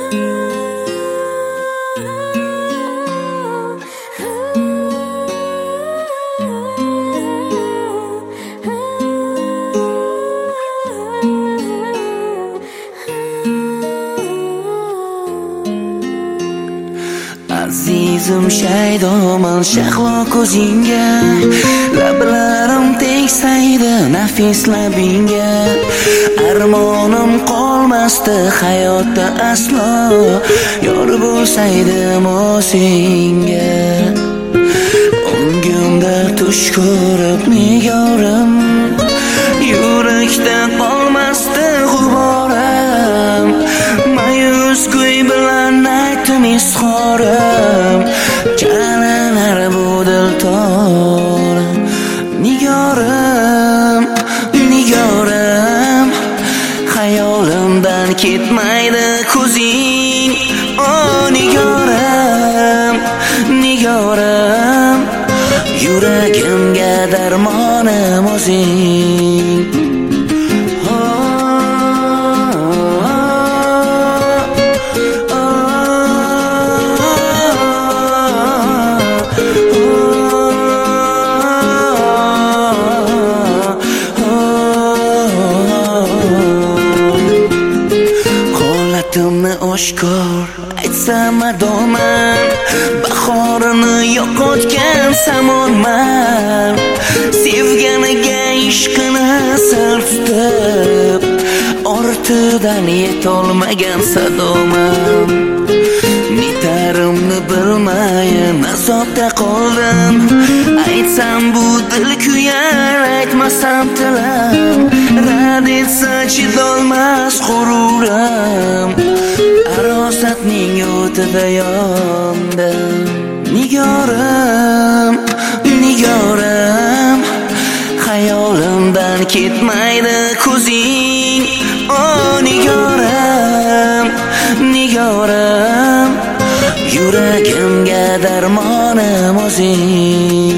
Azizim shaydoman shahlo ko'zingga, lablarim tegsaydi nafis labingga. Armonim qolmasdi hayotda aslo, yor bo'lsaydim senga. Ongimda tush ko'rib nigorim, yurakda qolmasdi g'uborim. Mayus kuy bilan aytdim izhorim, jalanar bu dil torim. Nigorim, nigorim, xayolimdan ketmaydi ko'zing. Oh nigorim, nigorim, yuragimga darmonim o'zing. Holatimni oshkor aytsam adoman, bahorini yo'qotgan samonman. Sevganiga ishqini sir tutib, ortidan yetolmagan sadoman. Netarimni bilmayin azobda qoldim, aytsam bu dil kuyar, aytmasam tilim. Rad etsa chidolmas g'ururim, arosatning o'tida yondim. Nigorim, nigorim, xayolimdan ketmaydi ko'zing. Oh nigorim, nigorim, yuragimga darmonim o'zing.